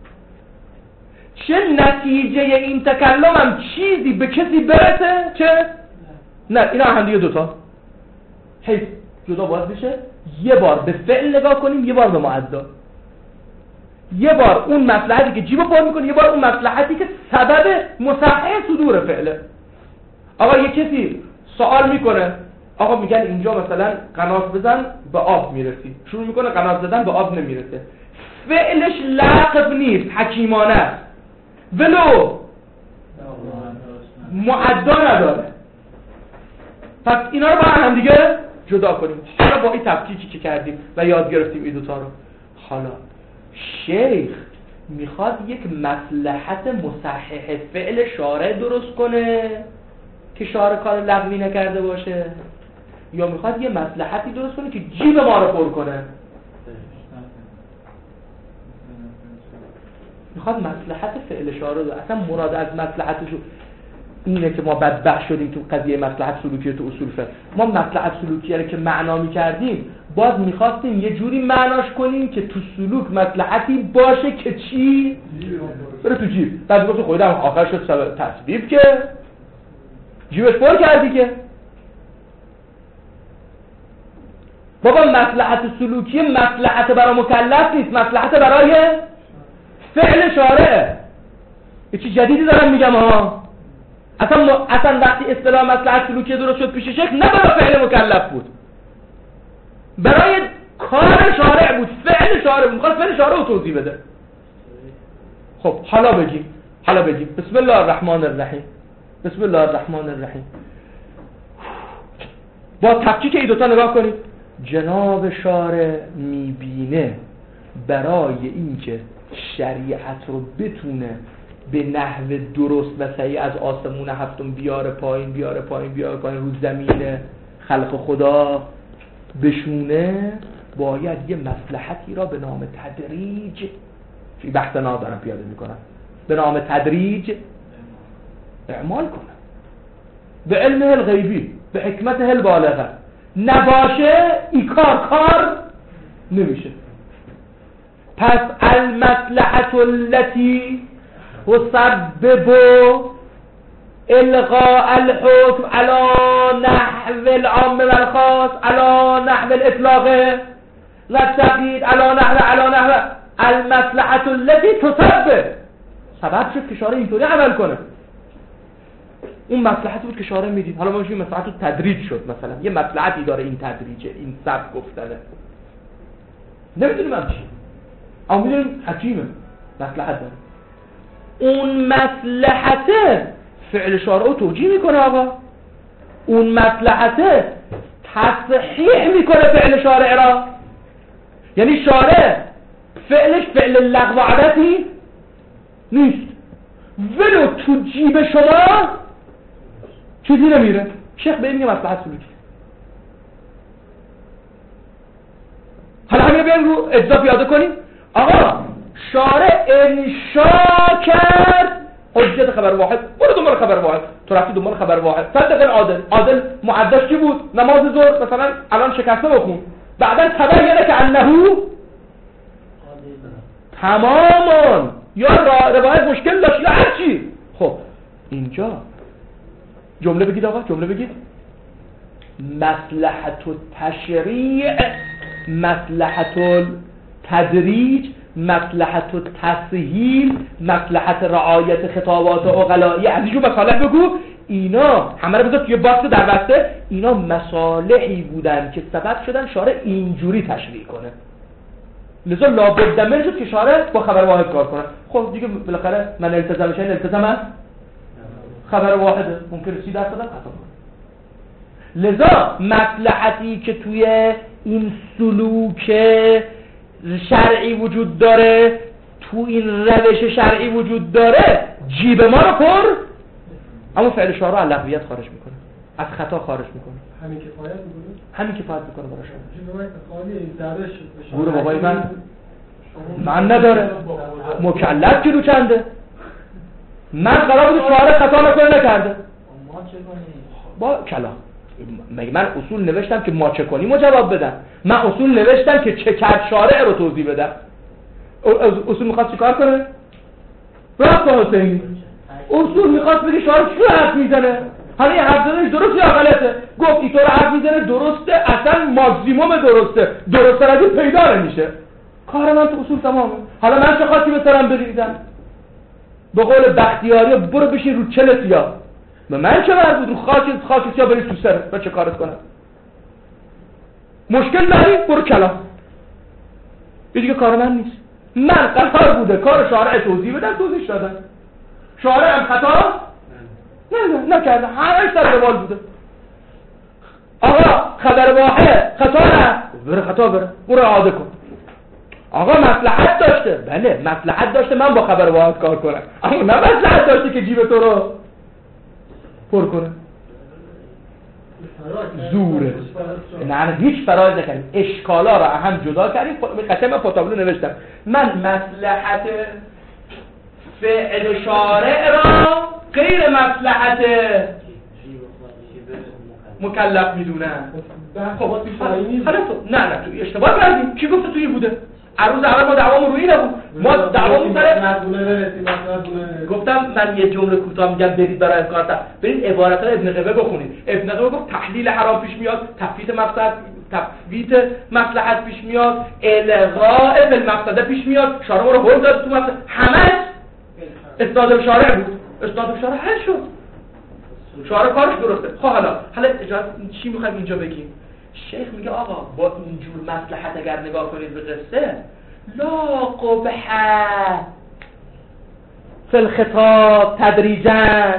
چه نتیجه این تکلمم چیزی به کسی برسه چه؟ نه، اینا هم دیگه دوتا حیث جدا باید بشه. یه بار به فعل نگاه کنیم، یه بار به معدا. یه بار اون مصلحتی که جیبو پر میکنه، یه بار اون مصلحتی که سبب مصحح صدور فعله. آقا یه کسی سوال میکنه، آقا میگن اینجا مثلا قناس بزن به آب میرسی، شروع میکنه قناس زدن به آب نمیرسه، فعلش لغو نیست، حکیمانه است. ولو معدا نداره. پس اینا رو با هم دیگه جدا کنیم. حالا با این تفکیکی که کردیم و یاد گرفتیم این دوتا رو، حالا شیخ میخواد یک مصلحت مصحح فعل شارع درست کنه که شارع کار لغوی نکرده باشه، یا میخواد یه مصلحتی درست کنه که جیب ما رو پر کنه؟ میخواد مصلحت فعل شارع رو. اصلا مراد از مصلحتشو اینه که ما بدبخت شدیم تو قضیه مصلحت سلوکی تو اصول فقه. ما مصلحت سلوکی رو که معنا می‌کردیم، باز می‌خواستیم یه جوری معناش کنیم که تو سلوک مصلحتی باشه که چی؟ بره تو جیب. بعد گفت خودم آخر شد سبب تصویب که جیبش پر کردی که. بابا مصلحت سلوکی مصلحت برای مکلف نیست، مصلحت برای فعل شارع. یه چیز جدیدی دارم میگم ها. اصلا وقتی اصطلاح مصلحت سلوکی درست شد پیش شیخ، نه برای فعل مکلف بود، برای کار شارع بود، فعل شارع بود، میخواد فعل شارع رو توضیح بده. خب حالا بگیم بسم الله الرحمن الرحیم. بسم الله الرحمن الرحیم. با تفکیک این دوتا نگاه کنید. جناب شارع میبینه برای اینکه شریعت رو بتونه به نحو درست و صحیح از آسمون هفتم بیاره پایین رو زمین خلق خدا بشونه، باید یه مصلحتی را به نام تدریج، بحث دارم پیاده میکنم، به نام تدریج اعمال کنه. به علمه الغیبی، به حکمته البالغه. نباشه این کار نمیشه. پس المصلحة التي تسبب الغاء الحكم على نحو العام والخاص على نحو الاطلاق والتقييد على نحو المصلحة التي تسبب، سبب شد که شارع اینطوری عمل کنه. اون مصلحتی بود که شارع میدید. حالا ما میگیم مصلحت تدریج شد، مثلا یه مصلحتی داره این تدریجه، این سبب گفتنه، نمیدونیم هم چی، اما میدونیم حکیمه، مصلحت داره. اون مصلحته فعل شارع رو توجیه میکنه آقا. اون مصلحته تصحیح میکنه فعل شارع را. یعنی شارع فعلش فعل لغو و عبثی نیست، ولو تو جیب شما چیزی نمیره. شیخ به این میگه مصلحت سلوکی. حالا همین بیایم رو اجزا پیاده کنیم. آقا شارع انشا کرد حجت خبر واحد، برو دنبال خبر واحد. تو رفتی دنبال خبر واحد. صدق عادل معدش چی بود؟ نماز ظهر مثلا الان شکسته بخون، بعدا تبینه که انه تمامان یا روایت مشکل داشت یا هر چی. خب اینجا جمله بگید آقا، جمله بگید. مصلحت التشریع، مصلحت التدریج، مصلحت التسهیل، مصلحت رعایت خطابات عقلایی، از اینجور مصالح بگو. اینا همه رو بذار توی باکس در بسته. اینا مصالحی بودن که سبب شدن شارع اینجوری تشریع کنه، لذا لابد من شد که شارع با خبر واحد کار کنه. خب دیگه بالاخره من التزامش این التزام خبر واحده، ممکنه 30% خطا کنه. لذا مصلحتی که توی این سلوک شرعی وجود داره، تو این روش شرعی وجود داره، جیب ما رو پر، اما فعل شارع از لغویت خارج میکنه، از خطا خارج میکنه. همین کفایت میکنه؟ همین کفایت میکنه برای شما. جیب من خالی این درش گوره بابای من نداره. مکلف کیلو چنده؟ من قرار بود شارع خطا نکرده. ما چه کنیم؟ با کلام مگه من اصول نوشتم که ما چه کنیم و جواب بدم؟ من اصول نوشتم که چه کرد شارع رو توضیح بدم. اصول میخواست چی کار کنه؟ راست حسینی اصول میخواست بگه شارع چی حرف میزنه؟ حالا این حرف زدنش درست یا غلطه؟ گفت اینطور حرف میزنه درسته، اصلا ماکسیموم درسته از این پیدا نمیشه. کار من تو اصول تمامه. حالا من چه خاصی به سرم بریزم؟ به قول بختیاری برو بشین رو چل سیاه. من چه مربوط رو خاک سیاه بریز تو سر؟ من چه کارت کنم؟ مشکل نداری برو کلام. این دیگه کار من نیست. من قرار بوده کار شارع توضیح بدم، توضیح دادم. شارع هم خطا نه نکرده، همش سر روال بوده. آقا خبر واحد خطا نه، بره خطا بره، برو اعاده کن. آقا مصلحت داشته، بله مصلحت داشته من با خبر واحد کار کنم، اما نه مصلحت داشته که جیب تو رو پر کنه. زوره. نه هیچ فراز نکنیم، اشکالا را هم جدا کردیم. قشنگ من پتابلو نوشتم، من مصلحت فعل شارع را غیر مصلحت مکلف میدونن. خب نه تو اشتباه کردیم. کی گفت توی بوده؟ روز اول ما دعوامون روی نبود، ما دعوامون سر گفتم من یه جمله کوتاه میگم برید برای امکانات برید عبارت ابن قبه بخونید. ابن قبه گفت تحلیل حرام پیش میاد، تفویت مصلحت پیش میاد، الغاء بالمقصد پیش میاد. شارع ما رو هول داد تو مصلحت، همش استاد شارع بود. استاد شارع حل شد، شارع کارش درسته. خب حالا اجازه چی میخوایم اینجا بگیم؟ شیخ میگه آقا با اینجور مصلحت اگر نگاه کنید به قصه، لا قبح فی الخطاب تدریجا،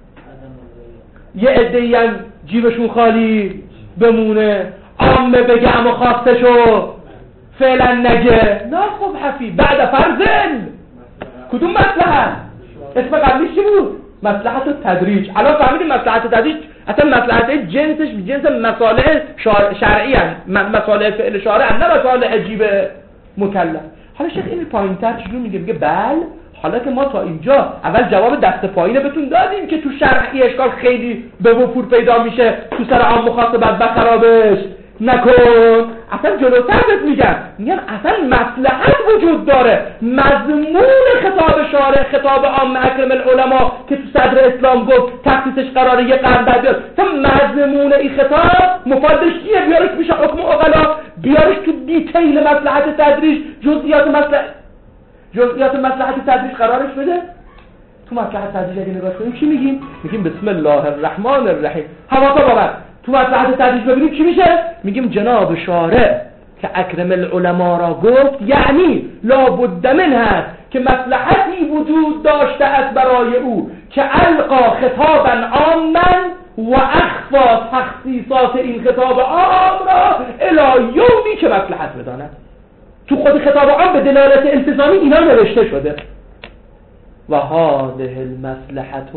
یه عده‌ای هم جیبشون خالی بمونه، عامه بگه اما خواسته شو فعلا نگه، لا قبح فی بعد فرضن. کدوم مصلحت؟ اسم قبلیش چی بود؟ مصلحت تدریج. الان فهمیدیم مصلحت تدریج اصلا مصلحت جنسش جنس مصالح شرعی هست، مصالح فعل شارع نه مصالح جیب مکلف. حالا شیخ این پایین‌تر چجوری میگه بله حالا که ما تا اینجا اول جواب دست پایینه بهتون دادیم که تو شرعی اشکال خیلی به وفور پیدا میشه، تو سر عام مخاطب بدبخت خرابش نکن. اصلا جلوتر بهت میگم اصلا مصلحت وجود داره. مضمون خطاب شارع، خطاب عام اکرم العلماء که تو صدر اسلام گفت تخصیصش قراره یه قرن بعد بیاد، تا مضمون این خطاب مفادش چیه؟ بیارش میشه حکم عقلا، بیارش تو دیتیل مصلحت تدریج، جزئیات مصلحت تدریج قرارش بده. تو مصلحت تدریج اگه نگاه کنیم چی میگیم؟ میگیم بسم الله الرحمن الرحیم. حواس بابر تو مصلحت تدریج ببینیم چی میشه؟ میگیم جناب شارع که اکرم العلماء را گفت، یعنی لابد من هست که مصلحتی وجود داشته است برای او که القا خطابا عاما و اخفا تخصیصات این خطاب عام را الی یومی که مصلحت بداند. تو خود خطاب عام به دلالت التزامی اینا نوشته شده. و هذه المصلحت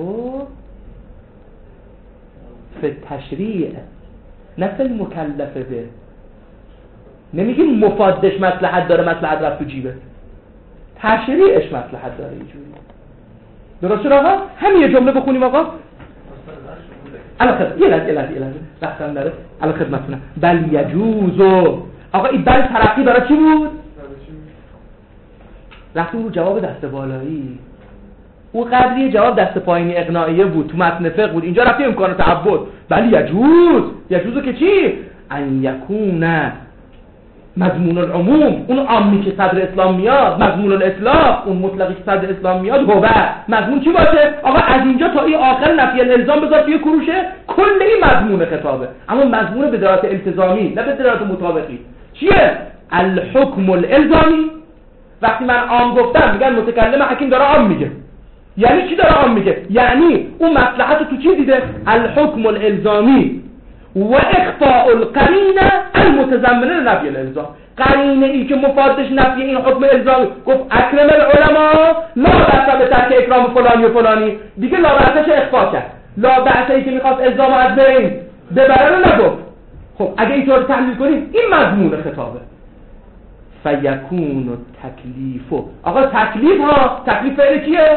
فی التشریع نه فی المکلف به. نمیگیم مفادش مصلحت داره، مصلحت رفت تو جیبه، تشریعش مصلحت داره. اینجوری درست شد آقا؟ همین یه جمله بخونیم آقا. الان خدمت یه لحظه وقتم داره. الان خدمتتونم. بل یجوزو. آقا این بل ترقی برای چی بود؟ رفتیم رو جواب دست بالایی. او قبلی جواب دست پایینی اقناعیه بود، تو متن فقه بود. اینجا رفتیم امکان تعبد. بل یجوزو که چی؟ ان یکونه مضمون العموم، اون عامی که صدر اسلام میاد، مضمون الاطلاق اون مطلقی که صدر اسلام میاد، هو مضمون چی باشه؟ آقا از اینجا تا این آخر نفی الالزام بذار توی کروشه، کل این مضمون خطابه. اما مضمون به دلالت التزامی نه به دلالت مطابقی. چیه؟ الحکم الالزامی. وقتی من عام گفتم میگن متکلم حکیم داره عام میگه. یعنی چی داره عام میگه؟ یعنی اون مصلحت تو چی دیده؟ الحکم الالزامی و اخفاء القرینه المتضمنه لنفی الالزام. قرینه ای که مفادش نفی این حکم الزامی. گفت اکرم العلماء لا بأس به ترک اکرام فلانی و فلانی، دیگه لا بأسش اخفا کرد. لا بأسی که میخواست الزام از بین ببره رو نگفت. خب اگه اینطور تحلیل کنیم این مضمون خطابه. فیکون التکلیف. آقا تکلیف ها، تکلیف فعل کیه؟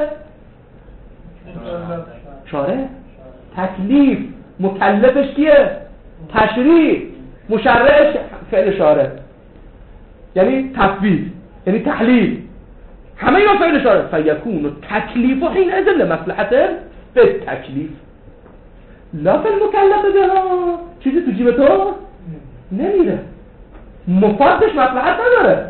شارع. تکلیف مکلفش کیه؟ تشریع. مشرعش فعل شارع، یعنی تفویض، یعنی تحلیل، همه اینا فعل شارع. فیکون التکلیف حین اذن مصلحته به تکلیف لا فی المکلف بها. چیزی تو جیب تو نمیره، مفادش مصلحت نداره،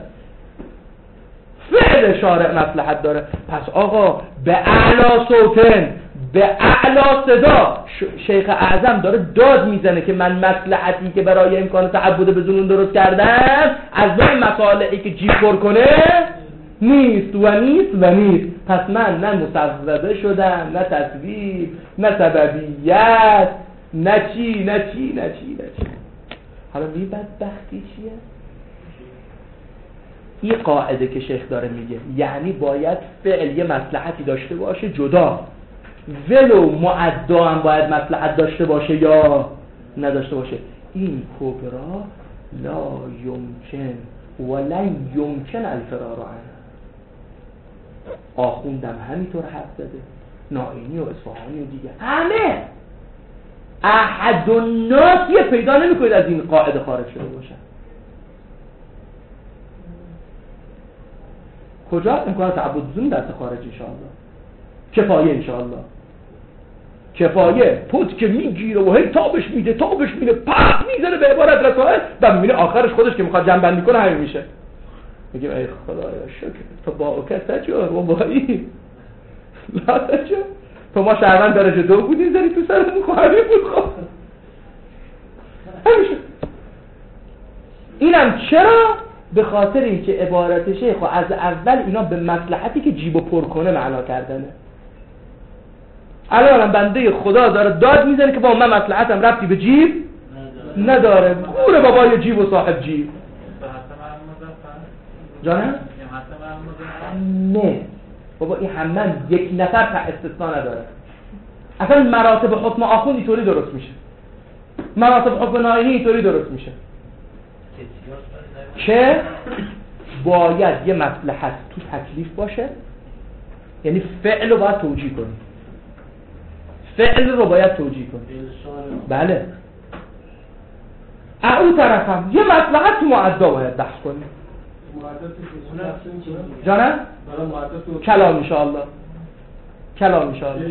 فعل شارع مصلحت داره. پس آقا به اعلی صوتن، به اعلی صدا شیخ اعظم داره داد میزنه که من مصلحتی که برای امکان تعبد به ظنون درست کردم از نوع مصالحی که جیب پر کنه نیست و نیست و نیست. پس من نه مصوبه شدم، نه تصویب، نه سببیت، نه چی. حالا می بدبختی چیه؟ این قاعده که شیخ داره میگه یعنی باید فعل یه مصلحتی داشته باشه جدا، ولو معدا هم باید مصلحت داشته باشه یا نداشته باشه. این کبرا لا یمکن ولن یمکن الفرار عنه. آخوندم همینطور حرف زده، نائینی و اصفهانی و دیگه همه احد الناس یه پیدا نمی‌کنید از این قاعده خارج شده باشن. کجا؟ امکان تعبد زون دست خارج انشاءالله، کفایه انشاءالله، کفایه پود که میگیره و هی تابش میده پاک میزنه به عبارت رسائل و میبینه آخرش خودش که میخواد جنبندی کنه همین میشه. میگیم ای خدایا شکر تو با اوکه تجار و بایی لا تجار تو ما شهروند درجه 2 بودیم زنی تو سرمون خواهی بود. خب همیشه اینم چرا؟ به خاطر اینکه عبارت شیخ از اول اینا به مصلحتی که جیبو پر کنه معنا کردنه. الان بنده خدا داره داد میزنه که با من مصلحتم ربطی به جیب نداره. گوره بابای جیب و صاحب جیب. جانم؟ نه بابا این همه یک نفر تا استثناء نداره. اصلا مراتب حکم آخوند اینطوری درست میشه، مراتب حکم نائینی اینطوری درست میشه که باید یه مصلحت تو تکلیف باشه، یعنی فعل رو باید توجیه کنی، فعل رو باید توجیه کنی. بله او طرفم یه مصلحت تو معدا باید بحث کنی. جانم؟ کلام انشاءالله، کلام انشاءالله.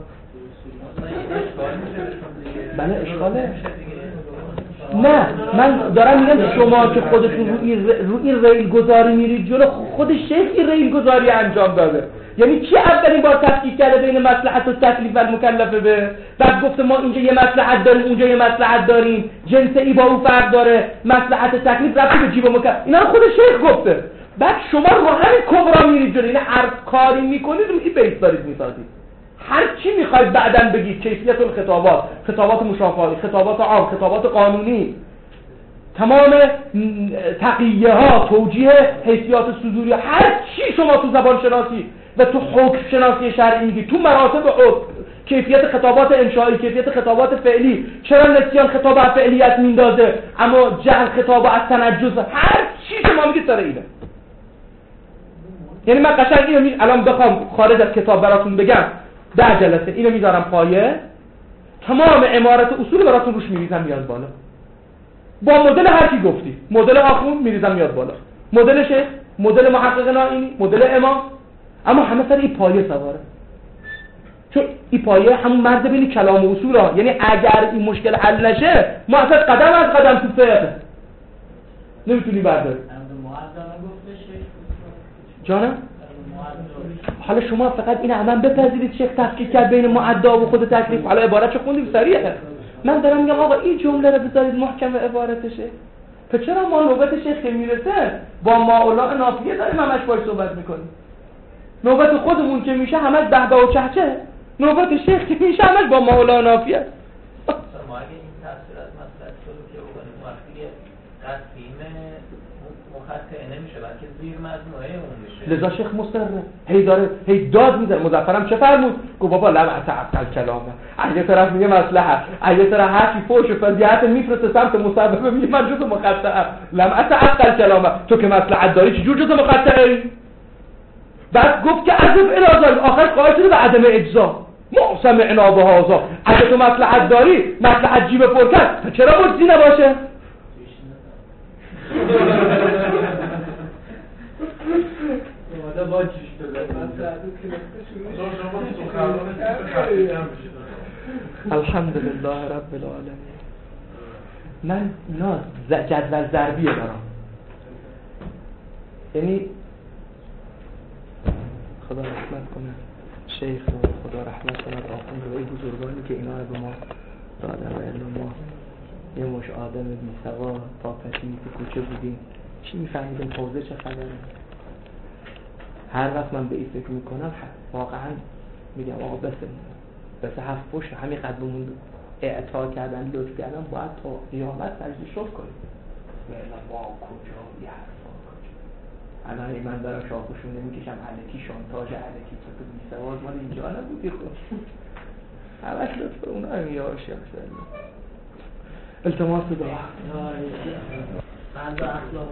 بله اشکاله. نه من دارم میگم شما که خودتون رو این ریل گذاری میرید جلو، خود شیخ این ریل گذاری انجام داده. یعنی کی اولین بار تفکیک کرده بین مصلحت و تکلیف و مکلفه به؟ بعد گفته ما اینجا یه مصلحت داریم اونجا یه مصلحت داریم، جنس ای با اون فرق داره، مصلحت تکلیف رفتی به جیب و مکلف. اینا خود شیخ گفته. بعد شما رو همین کبرا میرید جلو، یعنی هر کاری میکنید رو این بیس دارید میسازید. هر چی میخواید بعداً بگید، کیفیت الخطابات، خطابات مشافهه، خطابات عام، خطابات قانونی، تمام تقیه ها، توجیه حیثیات صدوری، هر چی شما تو زبان شناسی و تو حکم شناسی شرعی میگید، تو مراتب حکم، کیفیت خطابات انشایی، کیفیت خطابات فعلی، چرا نسیان خطاب از فعلیت میندازه اما جعل خطاب از تنجز، هر چی شما میگید سر اینه. یعنی من قشنگ اینو الان بخوام خارج از کتاب براتون بگم 10 جلسه اینو میذارم پایه، تمام عمارت اصول براتون روش میریزم میاد بالا، با مدل هر کی گفتی، مدل آخوند میریزم میاد بالا، مدل شیخ، مدل محقق نائینی، مدل امام، اما همه سر این پایه سواره. چون این پایه همون مرز بین کلام و اصول ها. یعنی اگر این مشکل حل نشه ما اصلا قدم از قدم تو فقه نمیتونی برداری. جانم؟ حالا شما فقط این عمل بپذیرید شیخ تفکیک کرد بین معدا و خود تکلیف. حالا عبارت چه خوندیم سریعه. من دارم میگم آقا این جمله رو بذارید محکم عبارتشه. پس چرا ما نوبت شیخ که میرسه با ماولا نافیه داریم همش باهاش صحبت میکنیم؟ نوبت خودمون که میشه همش دهبه و چهچه، نوبت شیخ که میشه همش با ماولا نافیه. ما اگه این تفسیر از مسئله رو که بکنیم وقتی قسیم مخطئ نمیشه بلکه زیر مجموعه اون میشه. لذا شیخ مصره هی داره هی داد میزنه. مظفرم چه فرمود؟ گفت بابا لم اتعقل کلامه. یه طرف میگه مصلحت، یه طرف هر چی فوش و فضیحت میفرسته سمت مسبب، میگه من جزء مخطئه. لم اتعقل کلامه. تو که مصلحت داری چجور جزء مخطئه؟ بعد گفت که عذب الازار آخر قائل شده به عدم اجزا. ما سمعنا به هذا. اگه تو مصلحت داری، مصلحت جیب پر کرد، چرا مجزی نباشه؟ الحمدلله رب العالمین. من اینا جدول ضربیه دارم، یعنی خدا رحمت کنه شیخ و خدا رحمت کنه آخوند و ای بزرگانی که اینا به ما دادن و علم ما یه مش آدم بی سوا پاپتی تو کوچه بودیم چی میفهمیدیم حوزه چه خبره. هر وقت من به این فکر میکنم واقعا میگم آقا بس هفت پشت همین قدرمون اعطا کردن لطف کردن باید تا قیامت سجده شکر کنیم. ولی با کجا یه حرفا کجا الان من دارم شاخوشون نمیکشم علکی شانتاژ علکی تو بیسواز مال اینجا نبودی خود همش لطف اون هم یاشه التماس دعا بعد اخلاق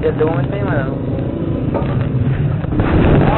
جلد دومش نیومدن